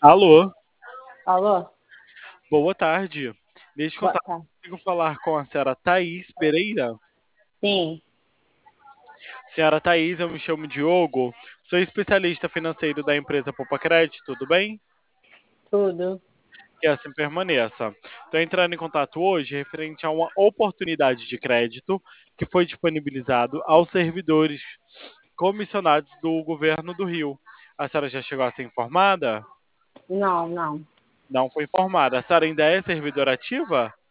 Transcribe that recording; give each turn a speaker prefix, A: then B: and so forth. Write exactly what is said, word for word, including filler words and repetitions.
A: Alô,
B: Alô?
A: boa tarde. Deixa eu
B: Boa
A: contar,
B: tarde.
A: consigo falar com a senhora Thaís Pereira?
B: Sim,
A: Senhora Thaís, eu me chamo Diogo, sou especialista financeiro da empresa Poupa Crédito, tudo bem?
B: tudo.
A: Que assim permaneça. Estou entrando em contato hoje referente a uma oportunidade de crédito que foi disponibilizado aos servidores comissionados do governo do Rio. A senhora já chegou a ser informada?
B: Não, não.
A: Não foi informada. A senhora ainda é servidora ativa?